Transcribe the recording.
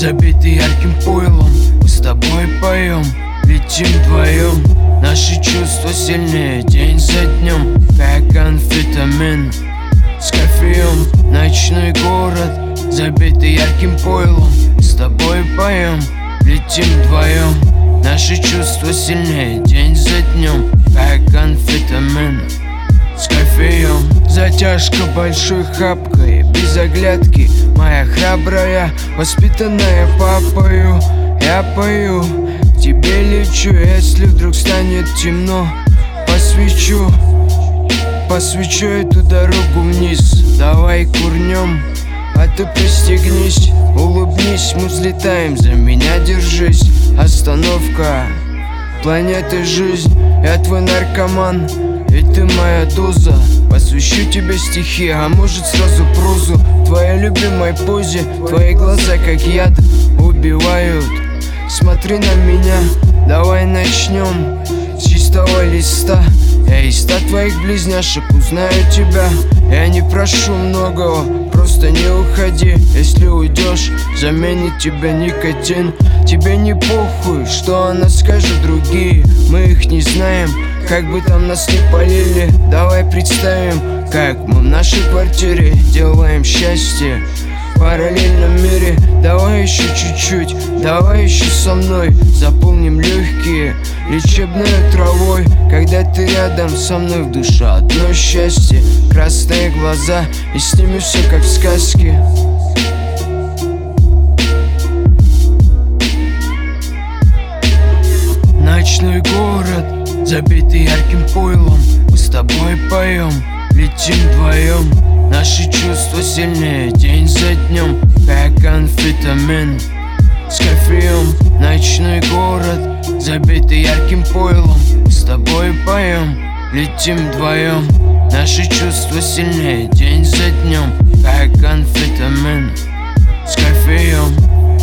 забитый ярким пойлом. Мы с тобой поем, летим вдвоем. Наши чувства сильнее день за днем, как амфетамин с кофеем. Ночной город, забитый ярким пойлом. Мы с тобой поем, летим вдвоем. Наши чувства сильнее день за днем, как амфетамин с кофеем. Затяжка большой хапкой, без оглядки. Моя храбрая, воспитанная папою. Я пою, к тебе лечу. Если вдруг станет темно, посвечу эту дорогу вниз. Давай курнем, а ты пристегнись. Улыбнись, мы взлетаем, за меня держись. Остановка планеты жизнь. Я твой наркоман, и ты моя доза. Посвящу тебе стихи, а может сразу прозу. В твоей любимой позе, твои глаза как яд убивают. Смотри на меня, давай начнем с чистого листа. Я из 100 твоих близняшек узнаю тебя. Я не прошу многого, просто не уходи. Если уйдешь, заменит тебя никотин. Тебе не похуй, что она скажет другие. Мы их не знаем, как бы там нас не полили. Давай представим, как мы в нашей квартире делаем счастье в параллельном мире. Давай еще чуть-чуть, давай еще со мной. Заполним легкие лечебной травой. Когда ты рядом со мной, в душе одно счастье. Красные глаза, и с ними все как в сказке. Ночной город, забитый ярким пойлом. Мы с тобой поем, летим вдвоем. Наши чувства сильнее день за днем, как амфетамин с кофеем. Ночной город, забитый ярким пойлом. Мы с тобой поем, летим вдвоем. Наши чувства сильнее день за днем, как амфетамин с кофеем.